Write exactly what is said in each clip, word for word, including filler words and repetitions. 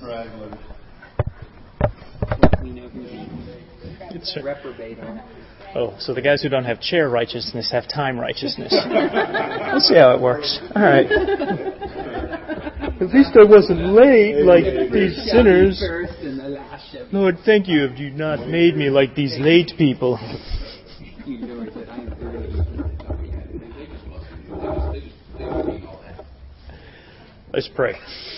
stragglers. We know who the reprobate are. Oh, so the guys who don't have chair righteousness have time righteousness. We'll see how it works. All right. At least I wasn't late like these sinners. Lord, thank you if you not made me like these late people. Let's pray.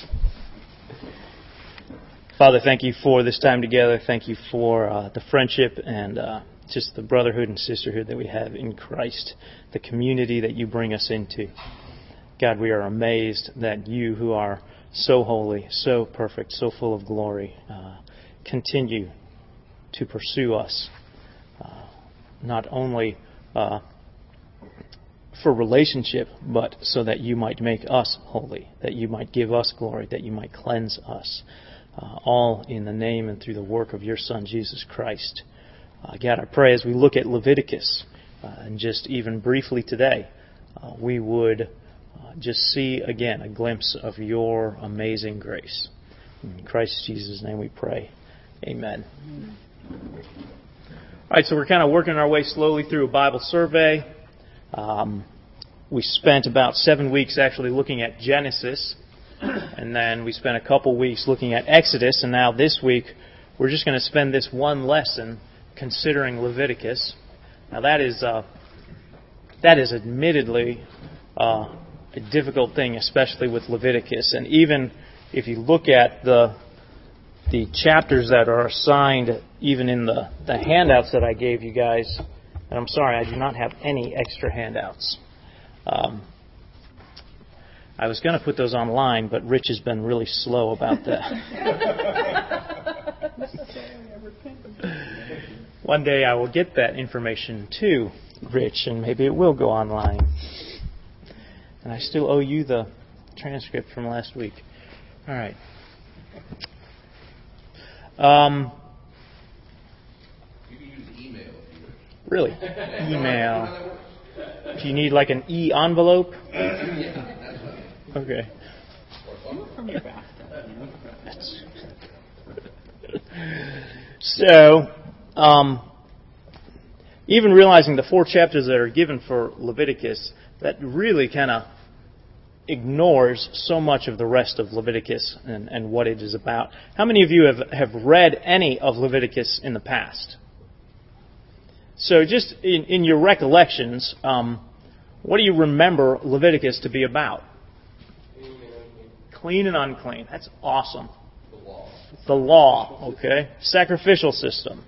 Father, thank you for this time together. Thank you for uh, the friendship and uh, just the brotherhood and sisterhood that we have in Christ, the community that you bring us into. God, we are amazed that you, who are so holy, so perfect, so full of glory, uh, continue to pursue us, uh, not only uh, for relationship, but so that you might make us holy, that you might give us glory, that you might cleanse us, uh, all in the name and through the work of your Son, Jesus Christ. Uh, God, I pray as we look at Leviticus, uh, and just even briefly today, uh, we would uh, just see again a glimpse of your amazing grace. In Christ Jesus' name we pray. Amen. All right, so we're kind of working our way slowly through a Bible survey. Um, we spent about seven weeks actually looking at Genesis, and then we spent a couple weeks looking at Exodus, and now this week we're just going to spend this one lesson considering Leviticus. Now that is uh, that is admittedly uh, a difficult thing, especially with Leviticus. And even if you look at the the chapters that are assigned, even in the, the handouts that I gave you guys, and I'm sorry, I do not have any extra handouts. Um, I was going to put those online, but Rich has been really slow about that. One day I will get that information to Rich, and maybe it will go online. And I still owe you the transcript from last week. All right. Um, you can use email if you wish. Really? Email. Do you need like an e-envelope? Okay. So, um, even realizing the four chapters that are given for Leviticus, that really kind of ignores so much of the rest of Leviticus and, and what it is about. How many of you have, have read any of Leviticus in the past? So just in, in your recollections, um, what do you remember Leviticus to be about? Clean and unclean. That's awesome. The law. The law, okay. Sacrificial system.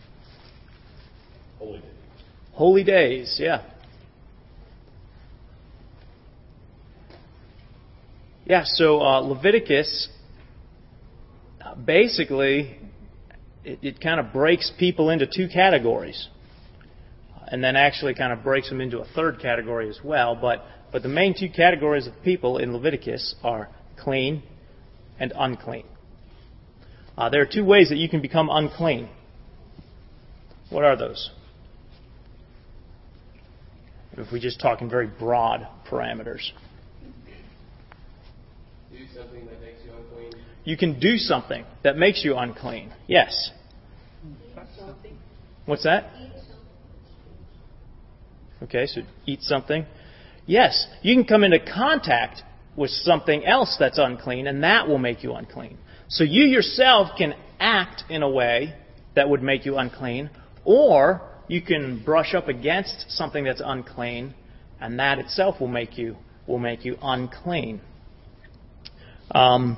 Holy days. Holy days, yeah. Yeah, so uh, Leviticus, uh, basically, it, it kind of breaks people into two categories. And then actually kind of breaks them into a third category as well. But, but the main two categories of people in Leviticus are clean and unclean. Uh, there are two ways that you can become unclean. What are those? If we just talk in very broad parameters. Do something that makes you unclean. You can do something that makes you unclean. Yes. What's that? Okay, so eat something. Yes, you can come into contact with something else that's unclean, and that will make you unclean. So you yourself can act in a way that would make you unclean, or you can brush up against something that's unclean, and that itself will make you will make you unclean. Um,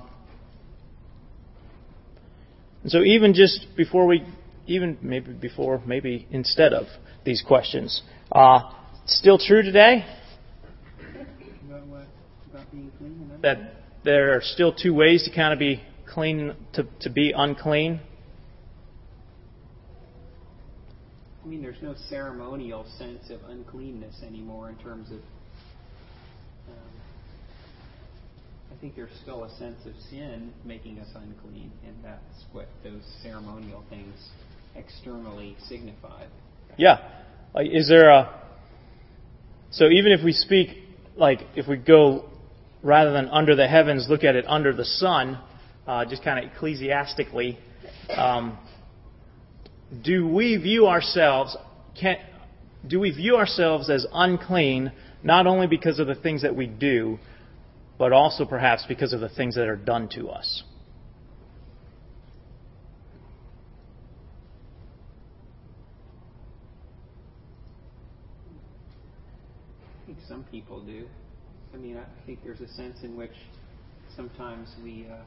so even just before we, even maybe before, maybe instead of these questions, uh, still true today? About what? About being clean and That there are still two ways to kind of be clean, to, to be unclean? I mean, there's no ceremonial sense of uncleanness anymore in terms of. Um, I think there's still a sense of sin making us unclean, and that's what those ceremonial things externally signify. Yeah. Like, is there a... So even if we speak, like, if we go, rather than under the heavens, look at it under the sun, uh, just kind of ecclesiastically, um, do we view ourselves can, do we view ourselves as unclean not only because of the things that we do, but also perhaps because of the things that are done to us? I think some people do. I mean, I think there's a sense in which sometimes we uh,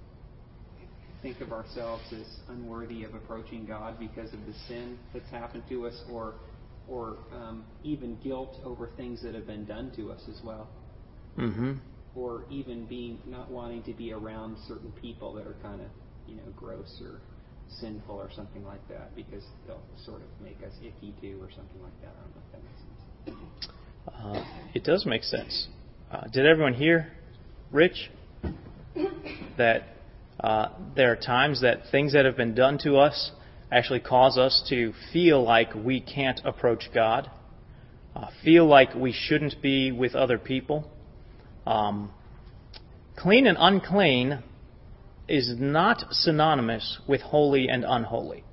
think of ourselves as unworthy of approaching God because of the sin that's happened to us, or or um, even guilt over things that have been done to us as well. Mm-hmm. Or even being not wanting to be around certain people that are kind of, you know, gross or sinful or something like that, because they'll sort of make us icky too or something like that. I don't know if that makes sense. Uh, it does make sense. Uh, did everyone hear, Rich, that uh, there are times that things that have been done to us actually cause us to feel like we can't approach God, uh, feel like we shouldn't be with other people? Um, clean and unclean is not synonymous with holy and unholy.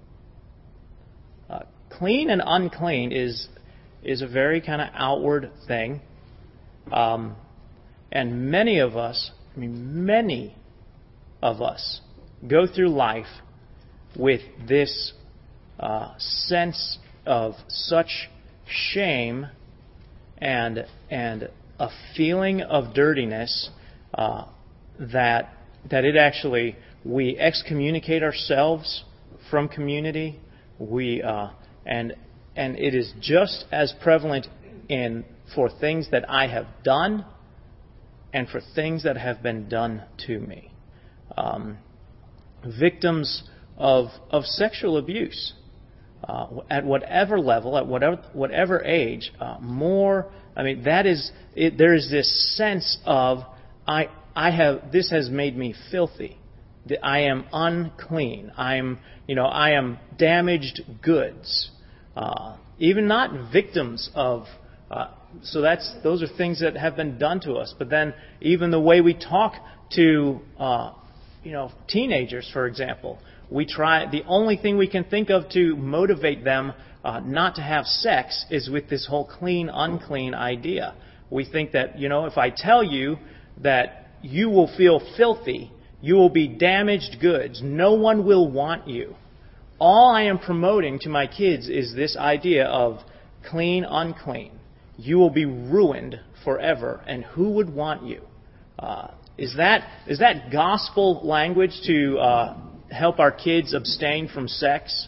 Uh, clean and unclean is is a very kind of outward thing. Um, and many of us, I mean, many of us go through life with this uh, sense of such shame and and a feeling of dirtiness uh, that that it actually, we excommunicate ourselves from community. We uh, and and it is just as prevalent in for things that I have done and for things that have been done to me. Um, victims of of sexual abuse uh, at whatever level, at whatever whatever age, uh, more. I mean, that is it, there is this sense of I I have this has made me filthy. I am unclean. I'm you know I am damaged goods. Uh, even not victims of. Uh, so that's those are things that have been done to us. But then even the way we talk to uh, you know teenagers, for example, we try. The only thing we can think of to motivate them uh, not to have sex is with this whole clean, unclean idea. We think that you know if I tell you that you will feel filthy, you will be damaged goods. No one will want you. All I am promoting to my kids is this idea of clean, unclean. You will be ruined forever, and who would want you? Uh, is that is that gospel language to uh, help our kids abstain from sex?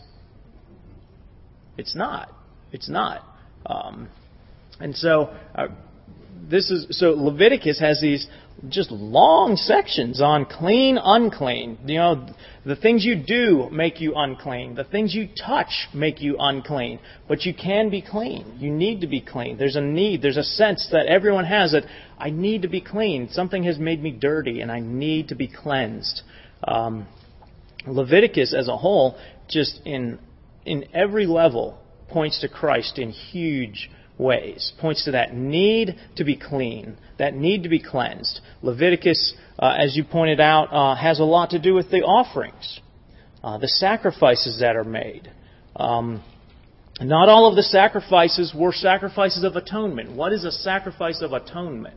It's not. It's not. Um, and so uh, this is so Leviticus has these just long sections on clean, unclean. You know, the things you do make you unclean. The things you touch make you unclean. But you can be clean. You need to be clean. There's a need. There's a sense that everyone has that I need to be clean. Something has made me dirty and I need to be cleansed. Um, Leviticus as a whole, just in in every level, points to Christ in huge ways. Points to that need to be clean, that need to be cleansed. Leviticus, uh, as you pointed out, uh, has a lot to do with the offerings, uh, the sacrifices that are made. Um, not all of the sacrifices were sacrifices of atonement. What is a sacrifice of atonement?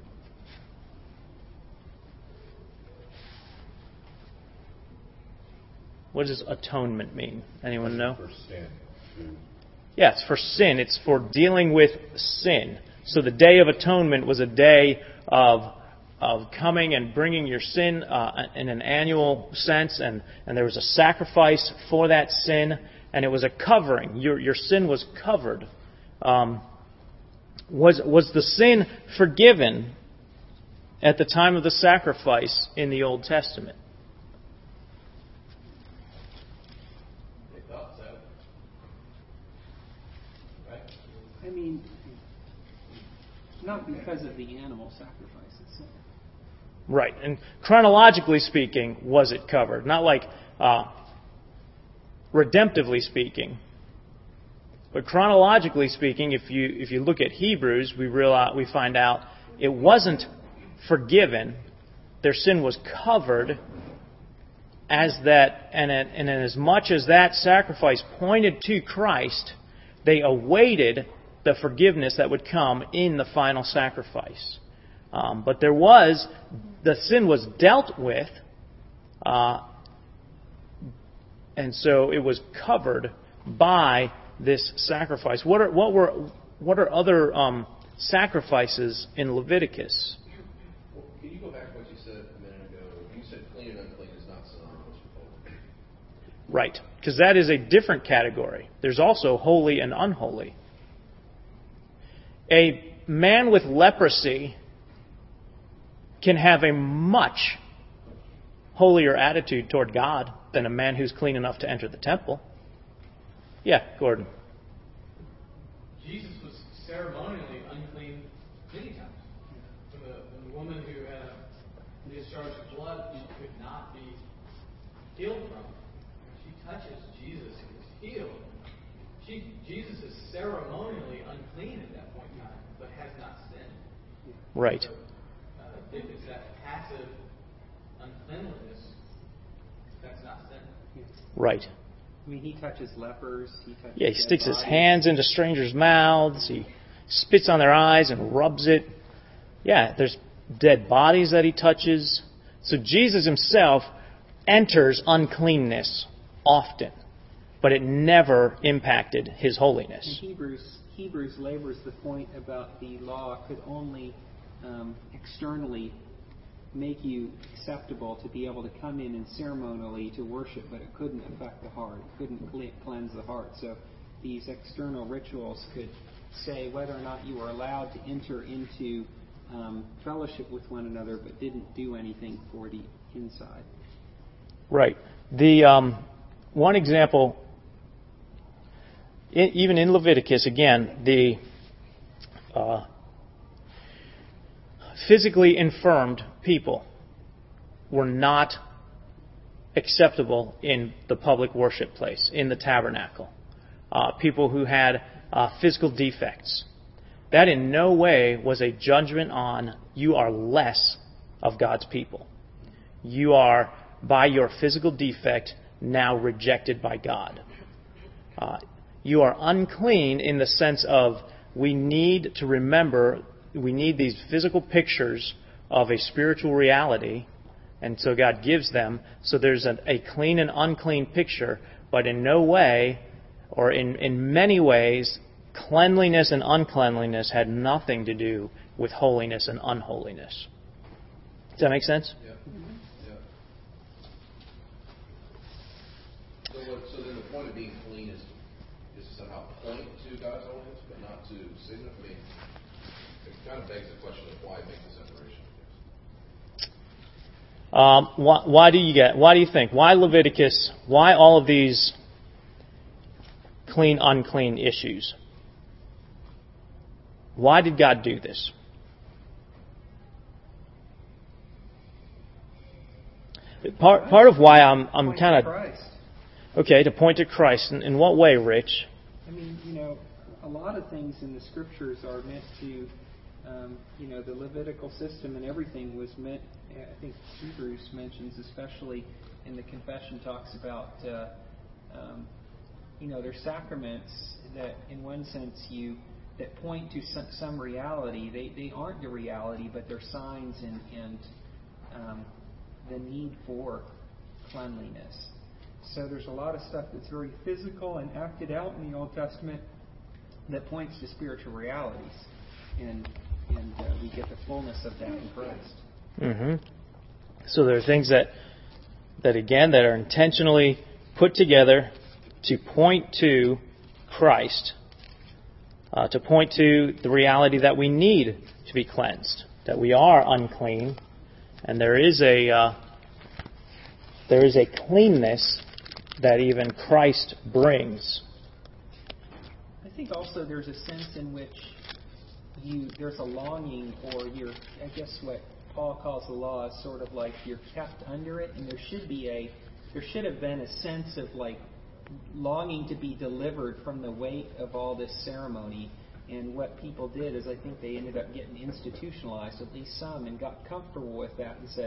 What does atonement mean? Anyone know? For sin. Yeah, it's for sin. It's for dealing with sin. So the Day of Atonement was a day of of coming and bringing your sin uh, in an annual sense, and, and there was a sacrifice for that sin, and it was a covering. Your your sin was covered. Um, was was the sin forgiven at the time of the sacrifice in the Old Testament? I mean, not because of the animal sacrifices. Right. And chronologically speaking, was it covered? Not like uh, redemptively speaking. But chronologically speaking, if you if you look at Hebrews, we realize, we find out it wasn't forgiven. Their sin was covered as that, and, and as much as that sacrifice pointed to Christ, they awaited the forgiveness that would come in the final sacrifice. Um, but there was, the sin was dealt with, uh, and so it was covered by this sacrifice. What are what were what are other um, sacrifices in Leviticus? Well, can you go back to what you said a minute ago? You said clean and unclean is not synonymous with holy. Right, because that is a different category. There's also holy and unholy. A man with leprosy can have a much holier attitude toward God than a man who's clean enough to enter the temple. Yeah, Gordon. Jesus was ceremonially unclean many times. When the, when the woman who had a discharge of blood could not be healed from, when she touches Jesus and is healed, she, Jesus is ceremonially unclean at that point in time, but has not sinned. Right. So, uh, if it's that passive uncleanliness, that's not sin. Right. I mean, he touches lepers. He touches Yeah, he dead sticks his bodies. hands into strangers' mouths. He spits on their eyes and rubs it. Yeah, there's dead bodies that he touches. So Jesus himself enters uncleanness often, but it never impacted his holiness. And Hebrews, Hebrews labors the point about the law could only um, externally make you acceptable to be able to come in and ceremonially to worship, but it couldn't affect the heart. It couldn't cleanse the heart. So these external rituals could say whether or not you were allowed to enter into um, fellowship with one another, but didn't do anything for the inside. Right. The um, one example, in, even in Leviticus, again, the uh, physically infirmed people were not acceptable in the public worship place, in the tabernacle. Uh, people who had uh, physical defects. That in no way was a judgment on you are less of God's people. You are, by your physical defect, now rejected by God. Uh, you are unclean in the sense of we need to remember, we need these physical pictures of a spiritual reality, and so God gives them. So there's a, a clean and unclean picture, but in no way, or in, in many ways, cleanliness and uncleanliness had nothing to do with holiness and unholiness. Does that make sense? Yeah. Yeah. So, what, so then the point of being clean is, is to somehow point to God's holiness, but not to signify. I mean, it kind of begs the question of why make the separation. Um, why, why do you get? Why do you think? Why Leviticus? Why all of these clean, unclean issues? Why did God do this? Part part of why I'm I'm kind of okay to point to Christ. In, in what way, Rich? I mean, you know, a lot of things in the scriptures are meant to, um, you know, the Levitical system and everything was meant. I think Hebrews mentions, especially in the confession, talks about, uh, um, you know, there's sacraments that, in one sense, you that point to some, some reality. They they aren't the reality, but they're signs and and um, the need for cleanliness. So there's a lot of stuff that's very physical and acted out in the Old Testament that points to spiritual realities, and and uh, we get the fullness of that in Christ. Mm-hmm. So there are things that that again that are intentionally put together to point to Christ, uh, to point to the reality that we need to be cleansed, that we are unclean, and there is a uh, there is a cleanness that even Christ brings. I think also there's a sense in which you there's a longing, or you're, I guess what Paul calls the law is sort of like you're kept under it, and there should be a there should have been a sense of like longing to be delivered from the weight of all this ceremony. And what people did is I think they ended up getting institutionalized, at least some, and got comfortable with that and said,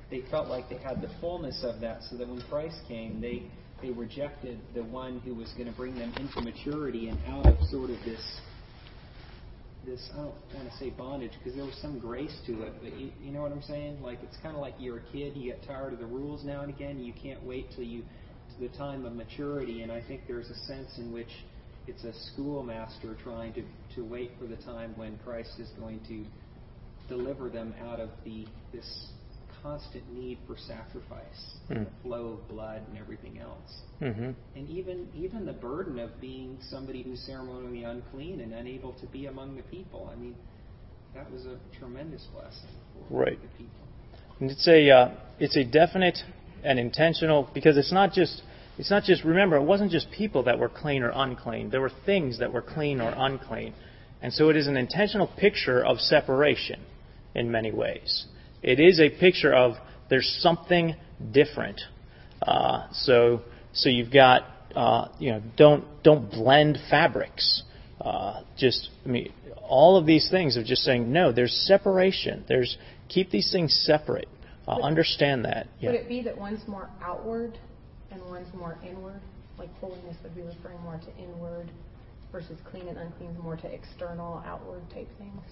they felt like they had the fullness of that, so that when Christ came, they they rejected the one who was going to bring them into maturity and out of sort of this, this I don't want to say bondage, because there was some grace to it, but you, you know what I'm saying? Like, it's kind of like you're a kid, you get tired of the rules now and again, you can't wait till you, to the time of maturity, and I think there's a sense in which it's a schoolmaster trying to, to wait for the time when Christ is going to deliver them out of the this constant need for sacrifice, mm. the flow of blood and everything else. Mm-hmm. And even even the burden of being somebody who's ceremonially unclean and unable to be among the people. I mean, that was a tremendous blessing for right. the people. And it's a uh, it's a definite and intentional, because it's not just it's not just remember it wasn't just people that were clean or unclean. There were things that were clean or unclean, and so it is an intentional picture of separation in many ways. It is a picture of there's something different. Uh, so so you've got uh, you know don't don't blend fabrics. Uh, just I mean all of these things of just saying no. There's separation. There's keep these things separate. Uh, would, understand that. Yeah. Would it be that one's more outward and one's more inward? Like holiness would be referring more to inward versus clean and unclean more to external, outward type things.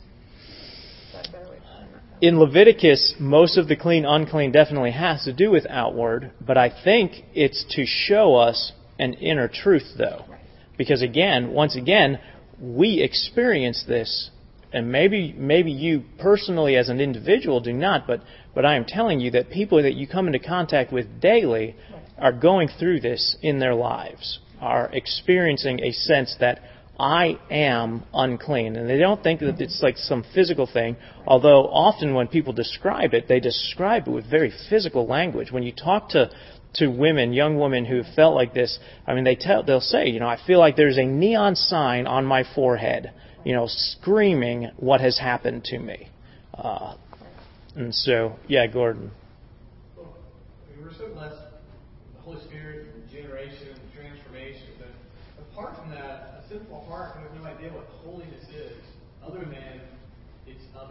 In Leviticus, most of the clean, unclean definitely has to do with outward, but I think it's to show us an inner truth, though. Right. Because again, once again, we experience this, and maybe maybe you personally as an individual do not, but, but I am telling you that people that you come into contact with daily right. are going through this in their lives, are experiencing a sense that I am unclean. And they don't think that it's like some physical thing, although often when people describe it, they describe it with very physical language. When you talk to, to women, young women who felt like this, I mean, they tell, they'll say, you know, I feel like there's a neon sign on my forehead, you know, screaming what has happened to me. Uh, and so, yeah, Gordon. Well, we're so blessed with the Holy Spirit, regeneration, transformation, but apart from that, sinful heart has no idea what holiness is, other than it's other.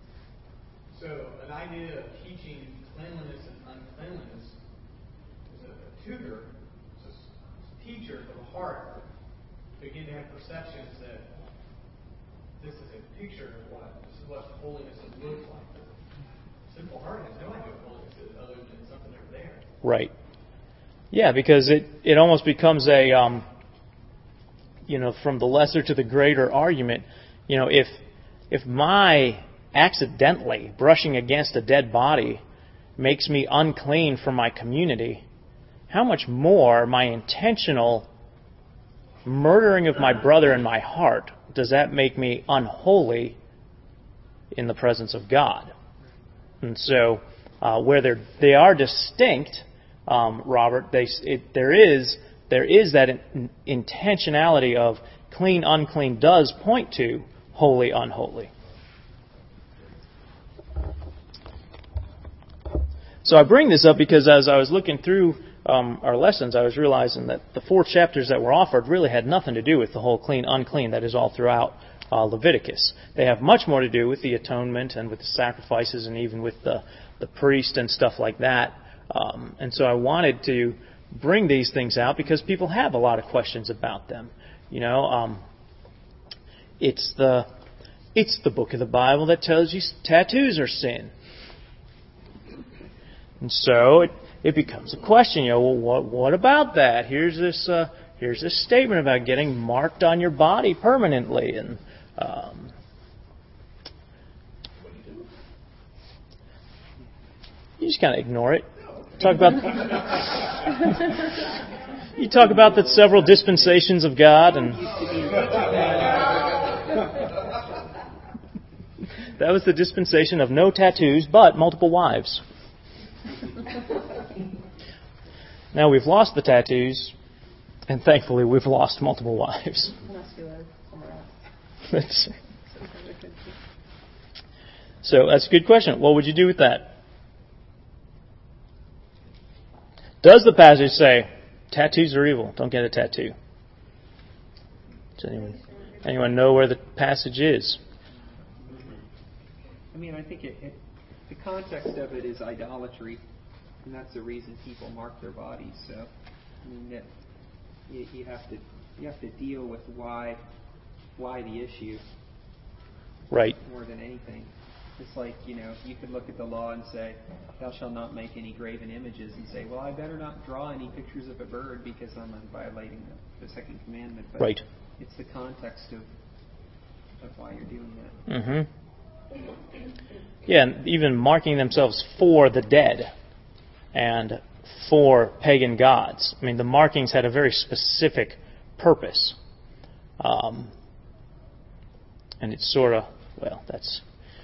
So an idea of teaching cleanliness and uncleanliness is a, a tutor, it's a teacher of the heart, begin to have perceptions that this is a picture of what this is what holiness looks like. The simple heart has no idea what holiness is, other than something over there. Right. Yeah, because it, it almost becomes a um, you know, from the lesser to the greater argument, you know, if if my accidentally brushing against a dead body makes me unclean from my community, how much more my intentional murdering of my brother in my heart does that make me unholy in the presence of God? And so, uh, where they're, they are distinct, um, Robert, they, it, there is... There is that in, intentionality of clean, unclean does point to holy, unholy. So I bring this up because as I was looking through um, our lessons, I was realizing that the four chapters that were offered really had nothing to do with the whole clean, unclean that is all throughout uh, Leviticus. They have much more to do with the atonement and with the sacrifices and even with the, the priest and stuff like that. Um, and so I wanted to bring these things out because people have a lot of questions about them. You know, um, it's the it's the book of the Bible that tells you tattoos are sin, and so it it becomes a question. You know, well, what what about that? Here's this uh, here's this statement about getting marked on your body permanently, and um, you just kind of ignore it. Talk about you talk about the several dispensations of God, and that was the dispensation of no tattoos but multiple wives. Now we've lost the tattoos, and thankfully we've lost multiple wives. So that's a good question. What would you do with that? Does the passage say, tattoos are evil, don't get a tattoo? Does anyone, anyone know where the passage is? I mean, I think it, it the context of it is idolatry, and that's the reason people mark their bodies. So, I mean, that you, you have to you have to deal with why why the issue, Right. more than anything. It's like, you know, you could look at the law and say, "Thou shalt not make any graven images," and say, "Well, I better not draw any pictures of a bird because I'm violating the, the second commandment." But Right. it's the context of of why you're doing that. Mm-hmm. Yeah, and even marking themselves for the dead and for pagan gods. I mean, the markings had a very specific purpose. Um, and it's sort of, well, that's...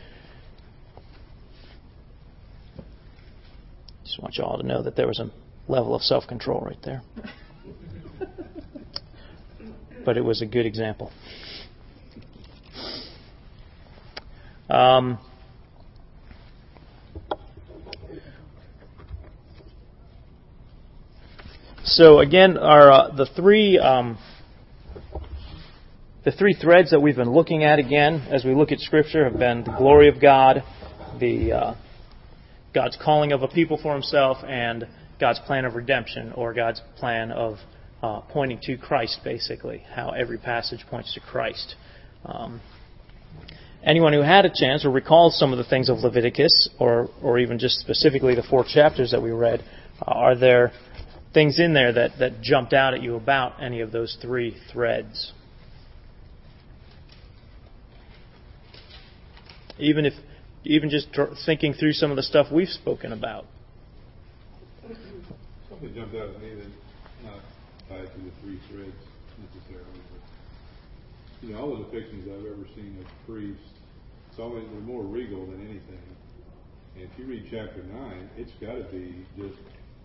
Just want you all to know that there was a level of self-control right there. But it was a good example. Um, so again, our uh, the three um, the three threads that we've been looking at again as we look at Scripture have been the glory of God, the uh, God's calling of a people for Himself, and God's plan of redemption, or God's plan of uh, pointing to Christ. Basically, how every passage points to Christ. Um, Anyone who had a chance or recalls some of the things of Leviticus, or or even just specifically the four chapters that we read, uh, are there things in there that, that jumped out at you about any of those three threads? Even if, even just thinking through some of the stuff we've spoken about. Something jumped out at me that's not tied to the three threads necessarily, but you know, all the depictions I've ever seen of priests, it's always they're more regal than anything. And if you read chapter nine, it's got to be just,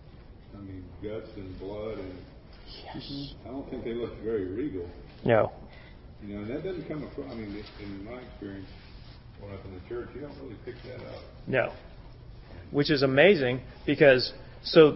I mean, guts and blood, and Yes. I don't think they look very regal. No. You know, and that doesn't come across. I mean, in my experience, growing up in the church, you don't really pick that up. No. Which is amazing because, so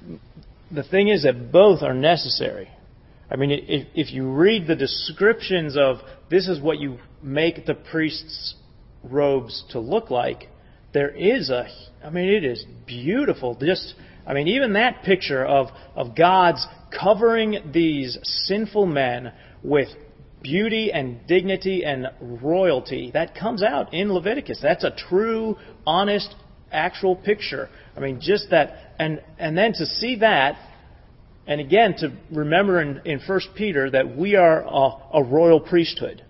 the thing is that both are necessary. I mean, if, if you read the descriptions of this is what you make the priest's robes to look like, there is a, I mean, it is beautiful. Just, I mean, even that picture of, of God's covering these sinful men with beauty and dignity and royalty, that comes out in Leviticus. That's a true, honest, actual picture. I mean, just that, and, and then to see that, and again, to remember in, in First Peter that we are a, a royal priesthood.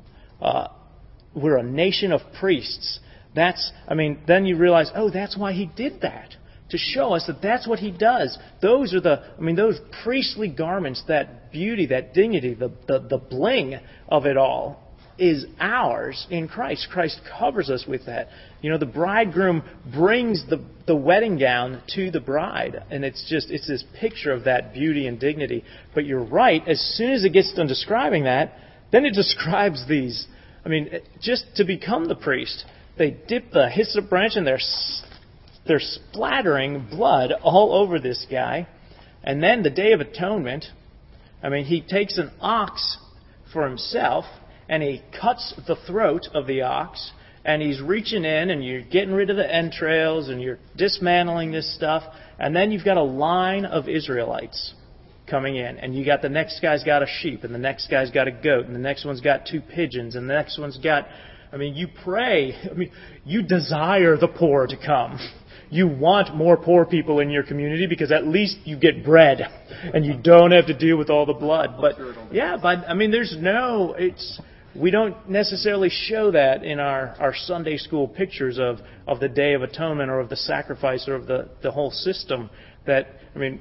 Uh, we're a nation of priests. That's, I mean, then you realize, oh, that's why He did that. To show us that that's what He does. Those are the, I mean, those priestly garments, that beauty, that dignity, the, the, the bling of it all is ours in Christ. Christ covers us with that. You know, the bridegroom brings the, the wedding gown to the bride. And it's just, it's this picture of that beauty and dignity. But you're right, as soon as it gets done describing that, then it describes these. I mean, just to become the priest, they dip the hyssop branch and they're, they're splattering blood all over this guy. And then the Day of Atonement, I mean, he takes an ox for himself, and he cuts the throat of the ox, and he's reaching in, and you're getting rid of the entrails, and you're dismantling this stuff, and then you've got a line of Israelites coming in, and you got the next guy's got a sheep, and the next guy's got a goat, and the next one's got two pigeons, and the next one's got, I mean, you pray, I mean, you desire the poor to come. You want more poor people in your community because at least you get bread and you don't have to deal with all the blood. But yeah, but I mean, there's no, it's, we don't necessarily show that in our, our Sunday school pictures of, of the Day of Atonement or of the sacrifice or of the, the whole system. That, I mean,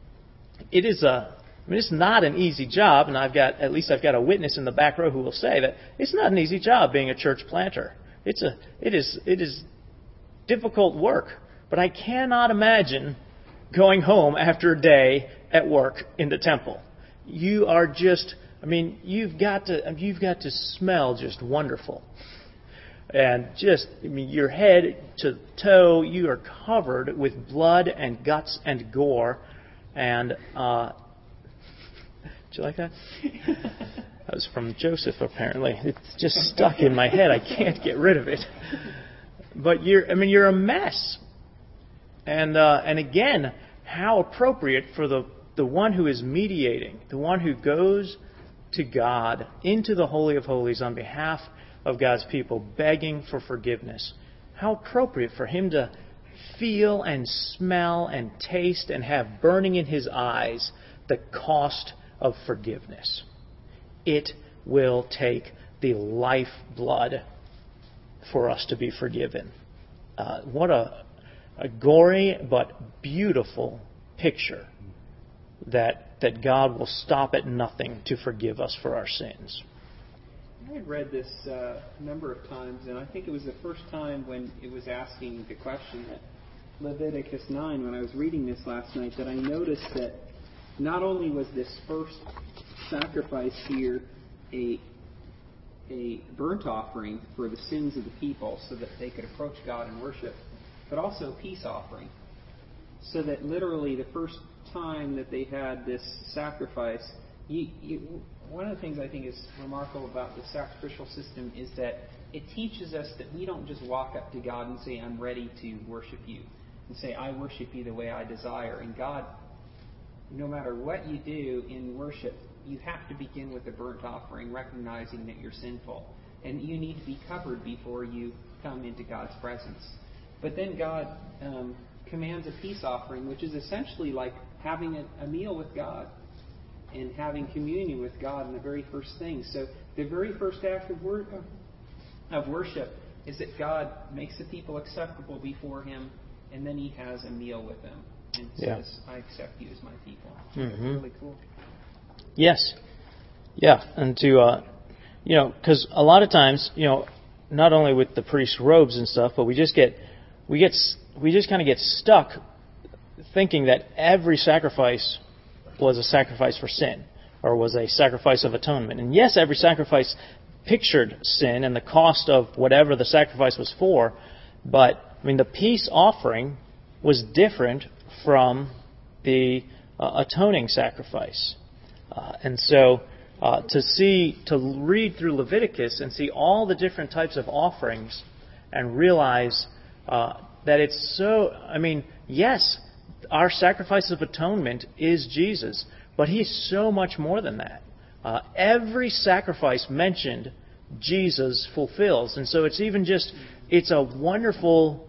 it is a, I mean, it's not an easy job, and I've got, at least I've got a witness in the back row who will say that it's not an easy job being a church planter. It's a, it is, it is difficult work. But I cannot imagine going home after a day at work in the temple. You are just, I mean, you've got to, you've got to smell just wonderful. And just, I mean, your head to toe, you are covered with blood and guts and gore. And, uh, did you like that? That was from Joseph, apparently. It's just stuck in my head. I can't get rid of it. but you're, I mean, you're a mess. And uh, and again, how appropriate for the, the one who is mediating, the one who goes to God into the Holy of Holies on behalf of God's people, begging for forgiveness. How appropriate for him to feel and smell and taste and have burning in his eyes the cost of forgiveness. It will take the lifeblood for us to be forgiven. Uh, what a, a gory but beautiful picture that that God will stop at nothing to forgive us for our sins. I had read this uh, a number of times, and I think it was the first time when it was asking the question at Leviticus nine, when I was reading this last night, that I noticed that not only was this first sacrifice here a a burnt offering for the sins of the people so that they could approach God and worship, but also a peace offering. So that literally the first time that they had this sacrifice, you, you, one of the things I think is remarkable about the sacrificial system is that it teaches us that we don't just walk up to God and say, I'm ready to worship you, and say, I worship you the way I desire. And God, no matter what you do in worship, you have to begin with a burnt offering, recognizing that you're sinful. And you need to be covered before you come into God's presence. But then God um, commands a peace offering, which is essentially like having a, a meal with God and having communion with God in the very first thing. So the very first act of, wor- of worship is that God makes the people acceptable before Him, and then He has a meal with them and yeah. says, I accept you as my people. Mm-hmm. That's really cool. Yes. Yeah, and to, uh, you know, because a lot of times, you know, not only with the priest's robes and stuff, but we just get, we get, we just kind of get stuck thinking that every sacrifice was a sacrifice for sin or was a sacrifice of atonement. And yes, every sacrifice pictured sin and the cost of whatever the sacrifice was for, but, I mean, the peace offering was different from the uh, atoning sacrifice. Uh, and so uh, to see, to read through Leviticus and see all the different types of offerings and realize uh, that it's so, I mean, yes, our sacrifice of atonement is Jesus, but He's so much more than that. Uh, every sacrifice mentioned, Jesus fulfills. And so it's even just, it's a wonderful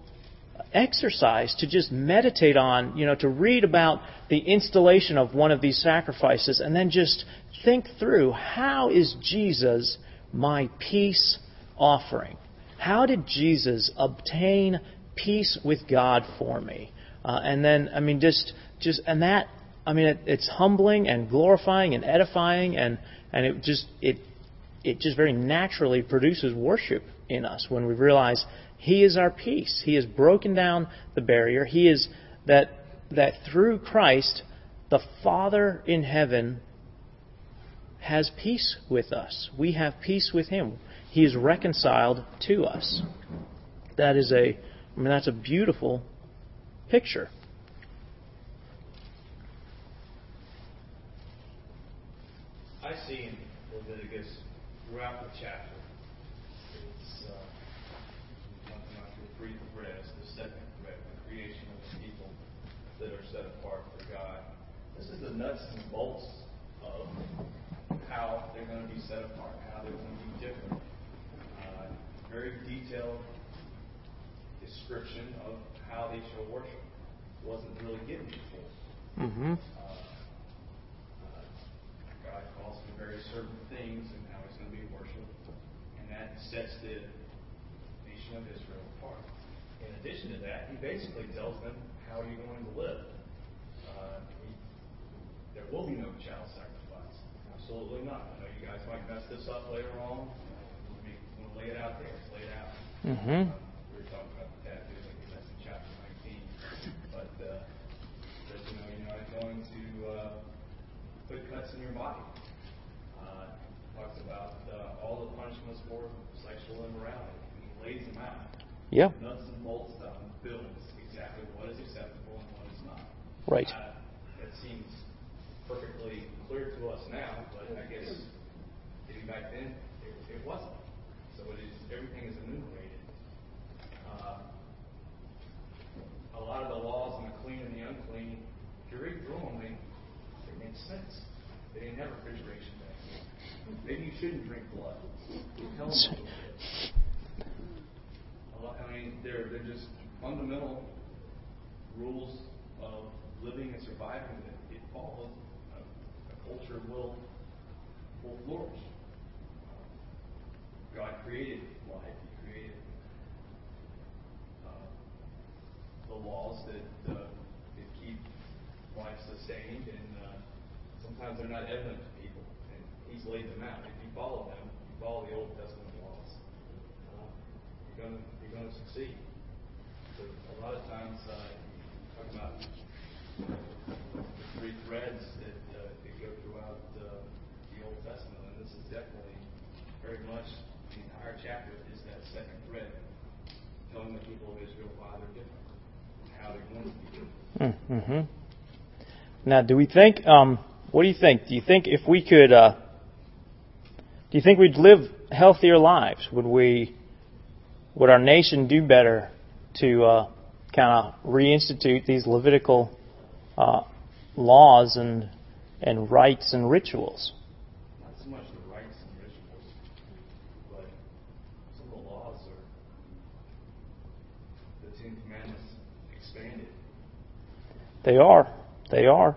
exercise to just meditate on, you know, to read about the installation of one of these sacrifices and then just think through, how is Jesus my peace offering? How did Jesus obtain peace with God for me? Uh, and then, I mean, just, just, and that, I mean, it, it's humbling and glorifying and edifying, and, and it just, it, it just very naturally produces worship in us when we realize He is our peace. He has broken down the barrier. He is that that through Christ, the Father in heaven has peace with us. We have peace with Him. He is reconciled to us. That is a, I mean, that's a beautiful picture. I see in Leviticus throughout the chapter, it's uh, nothing like the three threads, the second thread, the creation of the people that are set apart for God. This is the nuts and bolts of how they're going to be set apart, how they're going to be different. Uh, very detailed description of how they shall worship. It wasn't really given before. Mm-hmm. Uh, uh, God calls for very certain things and how He's going to be worshipped, and that sets the nation of Israel apart. In addition to that, He basically tells them how you're going to live. Uh, he, there will be no child sacrifice. Absolutely not. I know you guys might mess this up later on. We're going to lay it out there. It's laid out. Mm-hmm. Uh, we were talking about the tattoos. I think that's in chapter nineteen. But uh, says, you know, you're not going to uh, put cuts in your body. Uh, talks about uh, all the punishments for sexual immorality. And He lays them out. Yeah. Nuts and bolts down, builds exactly what is acceptable and what is not. Right. Uh, that seems perfectly clear to us now, but I guess maybe back then it, it wasn't. So it is, everything is enumerated. Uh, Uh, a lot of the laws on the clean and the unclean, if you read through them, they, they make sense. They didn't have refrigeration back then. Maybe you shouldn't drink blood. You tell them a little bit. A lot, I mean, they're, they're just fundamental rules of living and surviving that it follows. A, a culture will, will flourish. God created life. He created uh, the laws that, uh, that keep life sustained, and uh, sometimes they're not evident to people. And He's laid them out. If you follow them, you follow the Old Testament laws, uh, you're going you're going to succeed. So a lot of times, uh, you talk about the three threads that, uh, that go throughout uh, the Old Testament, and this is definitely very much the entire chapter is that second thread, telling the people of Israel why they're different and how they're going to be different. Mm-hmm. Now, do we think? Um, what do you think? Do you think if we could, uh, do you think we'd live healthier lives? Would we? Would our nation do better to uh, kind of reinstitute these Levitical uh, laws and and rites and rituals? Not so much the rites and rituals, but some of the laws are the Ten Commandments expanded. They are. They are.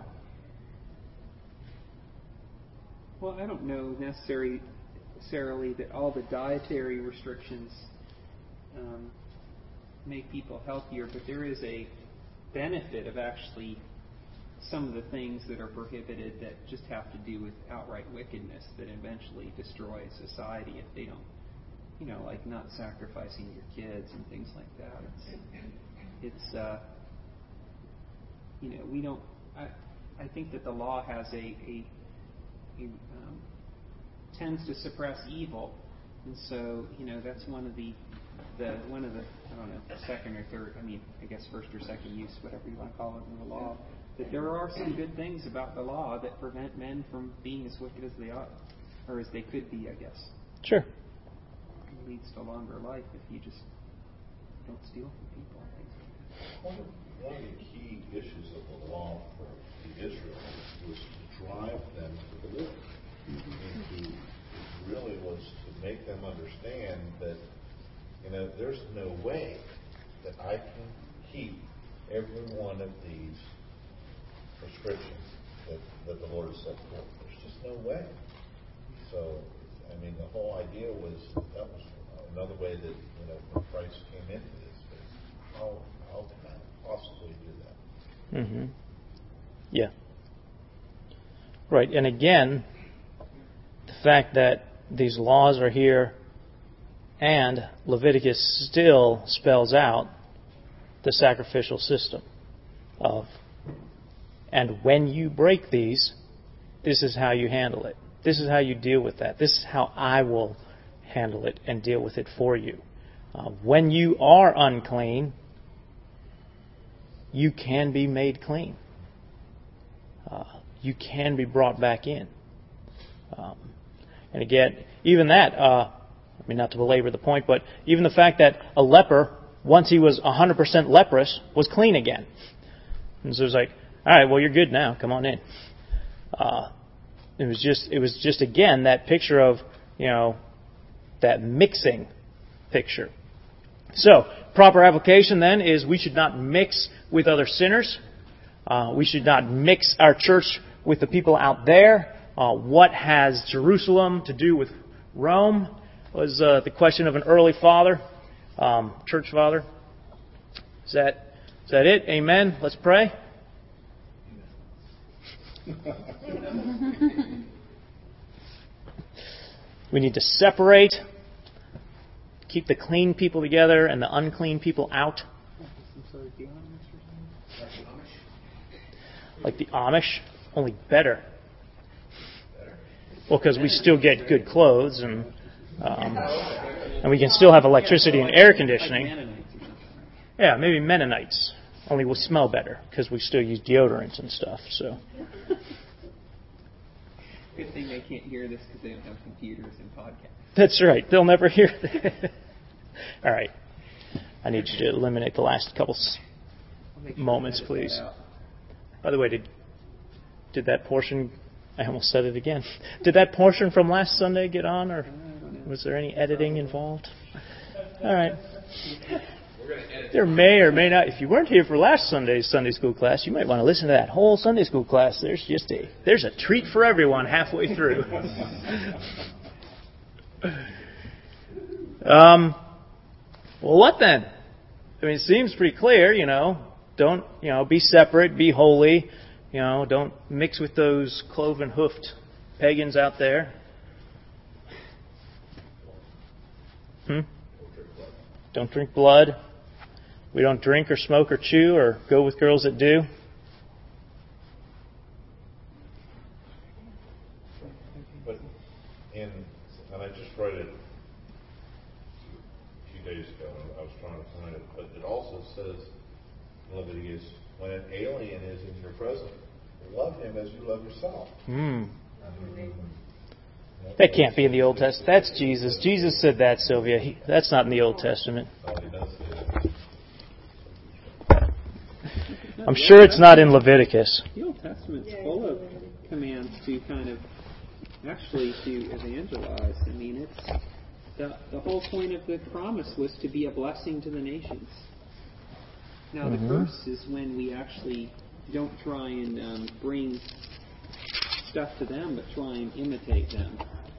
Well, I don't know necessarily, necessarily that all the dietary restrictions um, make people healthier, but there is a benefit of actually some of the things that are prohibited that just have to do with outright wickedness that eventually destroys society if they don't, you know, like not sacrificing your kids and things like that. It's, it's uh, you know, we don't. I, I think that the law has a, a, a um, tends to suppress evil, and so you know that's one of the the one of the I don't know second or third. I mean, I guess first or second use, whatever you want to call it in the law. That there are some good things about the law that prevent men from being as wicked as they ought, or as they could be, I guess. Sure. It leads to a longer life if you just don't steal from people and things like that. One of, one of the key issues of the law for the Israelites was to drive them to the Lord. And to, it really was to make them understand that, you know, there's no way that I can keep every one of these prescriptions that, that the Lord has set forth. There's just no way. So, I mean, the whole idea was that was another way that, you know, when Christ came into this, but how how can I possibly do that? Mm-hmm. Yeah. Right, and again, the fact that these laws are here and Leviticus still spells out the sacrificial system of, and when you break these, this is how you handle it. This is how you deal with that. This is how I will handle it and deal with it for you. Uh, when you are unclean, you can be made clean. Uh, you can be brought back in. Um, and again, even that, uh, I mean, not to belabor the point, but even the fact that a leper, once he was one hundred percent leprous, was clean again. And so it was like, all right, well, you're good now. Come on in. Uh, it was just, it was just again that picture of, you know, that mixing picture. So, proper application then is we should not mix with other sinners. Uh, we should not mix our church with the people out there. Uh, what has Jerusalem to do with Rome? Was uh, the question of an early father, um, church father. Is that is that it? Amen. Let's pray. We need to separate, keep the clean people together and the unclean people out. Like the Amish, only better. Well, because we still get good clothes and um, and we can still have electricity and air conditioning. Yeah, maybe Mennonites. Only we'll smell better because we still use deodorants and stuff. So. Good thing they can't hear this because they don't have computers and podcasts. That's right. They'll never hear that. All right. I need you to eliminate the last couple s- I'll make sure moments, to edit that please. out. By the way, did did that portion? I almost said it again. Did that portion from last Sunday get on, or was there any editing involved? All right. There may or may not. If you weren't here for last Sunday's Sunday school class, you might want to listen to that whole Sunday school class. There's just a there's a treat for everyone halfway through. um. Well, what then? I mean, it seems pretty clear. You know, don't you know? Be separate. Be holy. You know, don't mix with those cloven-hoofed pagans out there. Hmm? Don't drink blood. We don't drink or smoke or chew or go with girls that do. But in, and I just read it a few days ago, and I was trying to find it, but it also says in Leviticus, when an alien is in your presence, love him as you love yourself. Hmm. That can't be in the Old Testament. That's Jesus. Jesus said that, Sylvia. He, that's not in the Old Testament. Oh, he does say that. I'm sure it's not in Leviticus. The Old Testament's full of commands to kind of, actually to evangelize. I mean, it's the, the whole point of the promise was to be a blessing to the nations. Now, the Mhm. curse is when we actually don't try and um, bring stuff to them, but try and imitate them.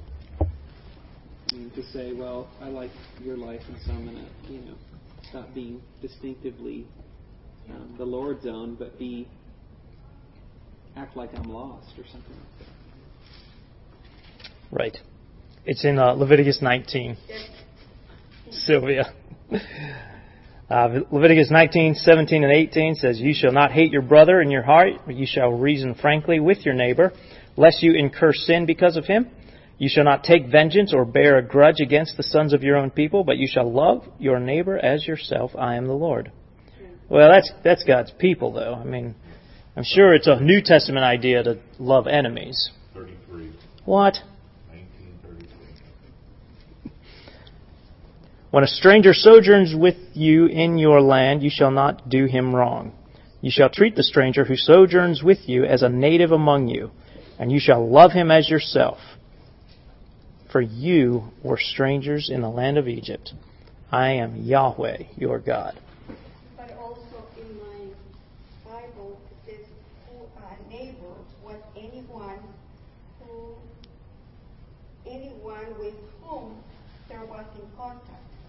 I mean, to say, well, I like your life, and so I'm going to, you know, stop being distinctively um, the Lord's own, but be act like I'm lost or something like that. Right. It's in uh, Leviticus nineteen. Sylvia. Uh, Leviticus nineteen, seventeen, and eighteen says, "You shall not hate your brother in your heart, but you shall reason frankly with your neighbor, lest you incur sin because of him. You shall not take vengeance or bear a grudge against the sons of your own people, but you shall love your neighbor as yourself. I am the Lord." Well, that's that's God's people, though. I mean, I'm sure it's a New Testament idea to love enemies. thirty-three. What? nineteen thirty-three. When a stranger sojourns with you in your land, you shall not do him wrong. You shall treat the stranger who sojourns with you as a native among you, and you shall love him as yourself. For you were strangers in the land of Egypt. I am Yahweh, your God. But also in my Bible it says, who a neighbor was anyone who, anyone with whom there was in contact,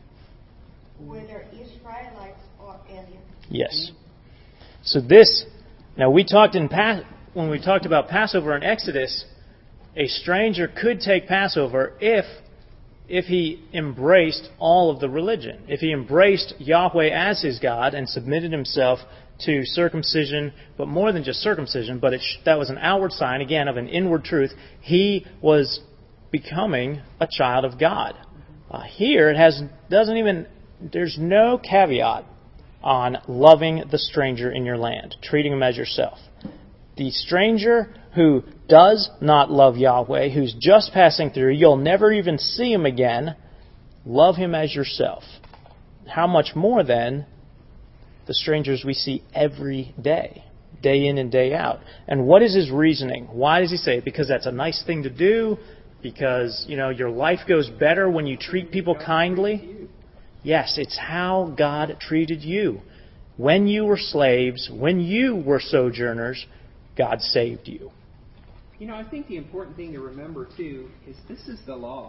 whether Israelites or aliens. Yes. So this, now we talked in past, when we talked about Passover in Exodus, a stranger could take Passover if if he embraced all of the religion. If he embraced Yahweh as his God and submitted himself to circumcision, but more than just circumcision, but it sh- that was an outward sign, again, of an inward truth. He was becoming a child of God. Uh, here, it has doesn't even, there's no caveat on loving the stranger in your land, treating him as yourself. The stranger who does not love Yahweh, who's just passing through, you'll never even see him again, love him as yourself. How much more then the strangers we see every day, day in and day out. And what is his reasoning? Why does he say it? Because that's a nice thing to do? Because, you know, your life goes better when you treat people kindly? Yes, it's how God treated you. When you were slaves, when you were sojourners, God saved you. You know, I think the important thing to remember, too, is this is the law.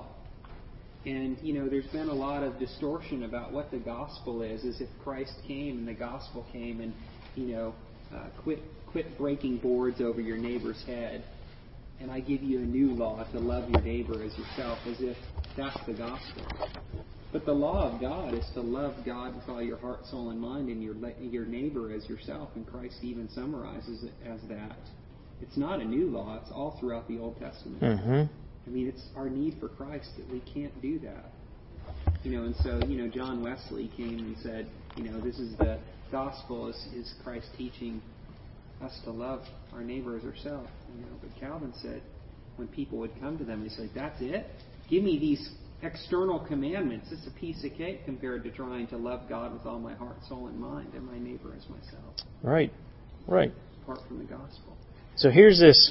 And, you know, there's been a lot of distortion about what the gospel is, as if Christ came and the gospel came and, you know, uh, quit quit breaking boards over your neighbor's head. And I give you a new law to love your neighbor as yourself, as if that's the gospel. But the law of God is to love God with all your heart, soul, and mind, and your your neighbor as yourself. And Christ even summarizes it as that. It's not a new law. It's all throughout the Old Testament. Mm-hmm. I mean, it's our need for Christ that we can't do that. You know, and so, you know, John Wesley came and said, you know, this is the gospel, is, is Christ teaching us to love our neighbor as ourselves. You know, but Calvin said, when people would come to them, he said, that's it? Give me these external commandments. It's a piece of cake compared to trying to love God with all my heart, soul, and mind, and my neighbor as myself. Right, right. Apart from the gospel. So here's this.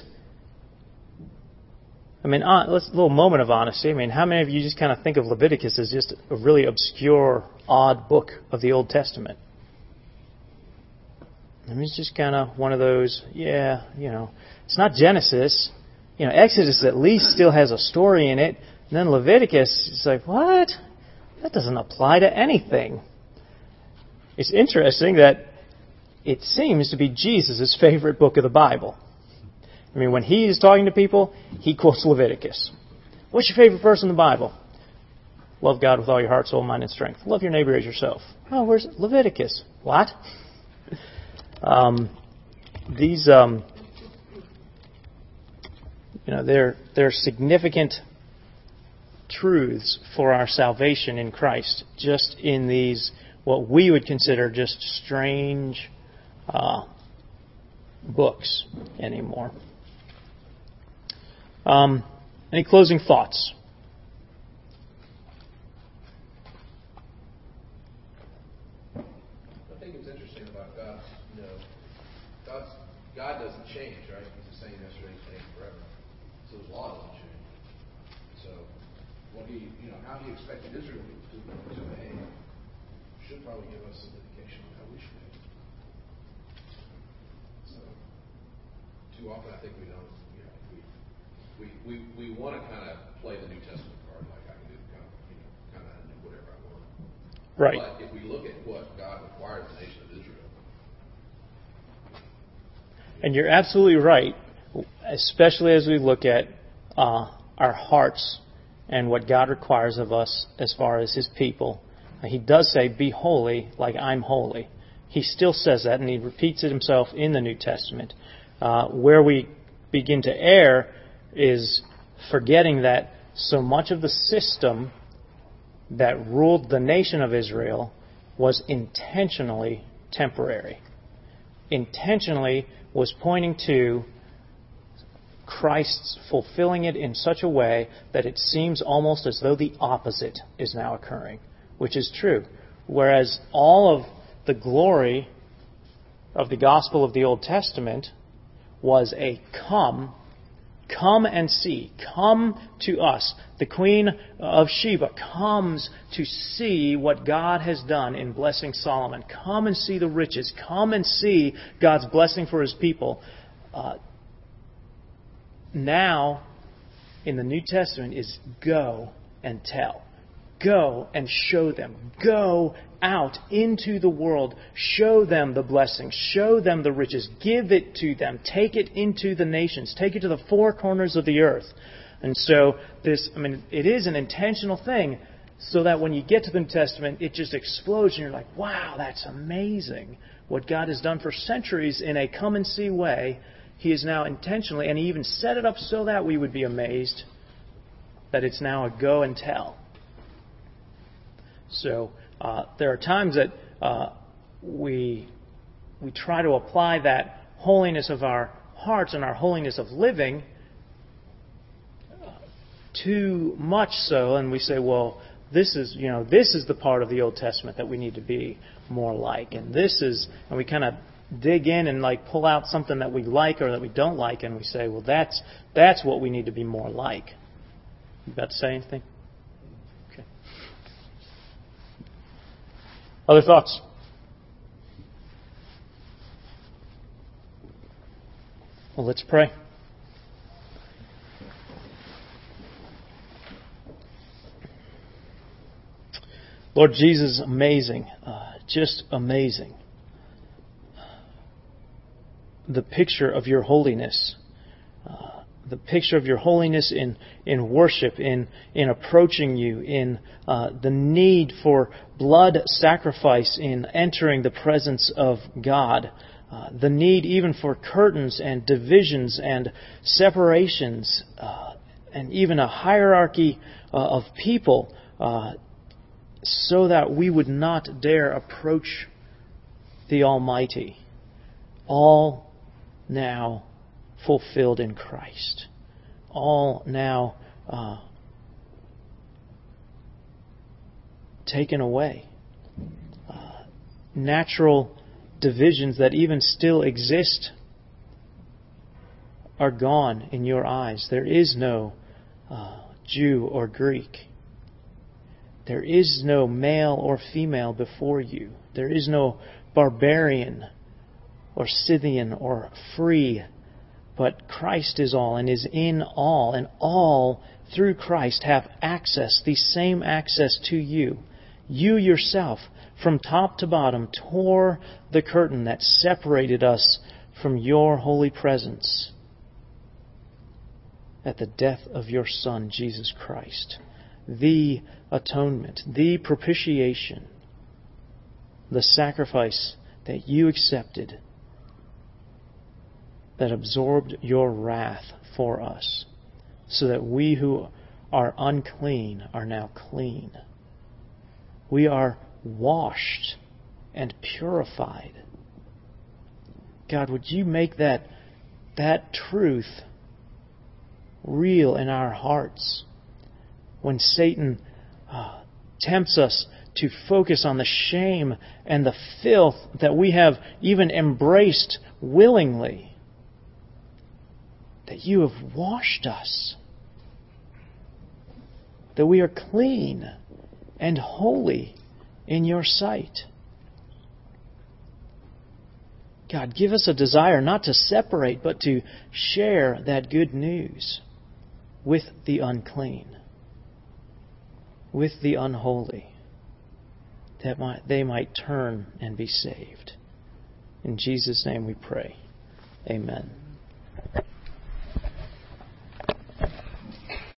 I mean, uh, let's a little moment of honesty. I mean, how many of you just kind of think of Leviticus as just a really obscure, odd book of the Old Testament? I mean, it's just kind of one of those, yeah, you know, it's not Genesis. You know, Exodus at least still has a story in it. And then Leviticus, it's like, what? That doesn't apply to anything. It's interesting that it seems to be Jesus' favorite book of the Bible. I mean, when he is talking to people, he quotes Leviticus. What's your favorite verse in the Bible? Love God with all your heart, soul, mind, and strength. Love your neighbor as yourself. Oh, where's Leviticus? What? Um, these, um, you know, they're, they're significant truths for our salvation in Christ, just in these, what we would consider just strange uh, books anymore. Um, any closing thoughts? I think it's interesting about God. You know, God's, God doesn't change, right? He's the same yesterday, today, and forever. So His law doesn't change. So what He, you know, how He expected Israel to, to behave should probably give us some indication of how we should behave. So too often, I think we don't. You know, we we we, we want to kind of play the New Testament card, like I can do, kind of, you know, kind of do whatever I want. Right. But if we look at what God required of the nation of Israel. And you're absolutely right, especially as we look at uh, our hearts and what God requires of us as far as His people. He does say, be holy like I'm holy. He still says that, and He repeats it Himself in the New Testament. Uh, where we begin to err is forgetting that so much of the system that ruled the nation of Israel was intentionally temporary. Intentionally was pointing to Christ's fulfilling it in such a way that it seems almost as though the opposite is now occurring, which is true. Whereas all of the glory of the gospel of the Old Testament was a come, come and see, come to us. The Queen of Sheba comes to see what God has done in blessing Solomon. Come and see the riches. Come and see God's blessing for His people. Uh, now, in the New Testament, is go and tell. Go and show them. Go out into the world. Show them the blessings. Show them the riches. Give it to them. Take it into the nations. Take it to the four corners of the earth. And so this, I mean, it is an intentional thing so that when you get to the New Testament, it just explodes and you're like, wow, that's amazing. What God has done for centuries in a come and see way, He is now intentionally, and He even set it up so that we would be amazed that it's now a go and tell. So uh, there are times that uh, we we try to apply that holiness of our hearts and our holiness of living too much so, and we say, well, this is you know this is the part of the Old Testament that we need to be more like, and this is, and we kind of dig in and like pull out something that we like or that we don't like, and we say, well, that's that's what we need to be more like. You about to say anything? Okay. Other thoughts? Well, let's pray. Lord Jesus, amazing, uh, just amazing. The picture of your holiness, uh, the picture of your holiness in, in worship, in, in approaching you, in uh, the need for blood sacrifice in entering the presence of God, uh, the need even for curtains and divisions and separations, uh, and even a hierarchy uh, of people, uh, so that we would not dare approach the Almighty. All now fulfilled in Christ. All now uh, taken away. Uh, natural divisions that even still exist are gone in your eyes. There is no uh, Jew or Greek. There is no male or female before you. There is no barbarian or Scythian or free, but Christ is all and is in all, and all through Christ have access, the same access to you. You yourself, from top to bottom, tore the curtain that separated us from your holy presence at the death of your Son, Jesus Christ. The atonement, the propitiation, the sacrifice that you accepted that absorbed your wrath for us, so that we who are unclean are now clean. We are washed and purified. God, would you make that, that truth real in our hearts when Satan uh, tempts us to focus on the shame and the filth that we have even embraced willingly, that you have washed us, that we are clean and holy in your sight. God, give us a desire not to separate, but to share that good news with the unclean, with the unholy, that might, they might turn and be saved. In Jesus' name we pray. Amen.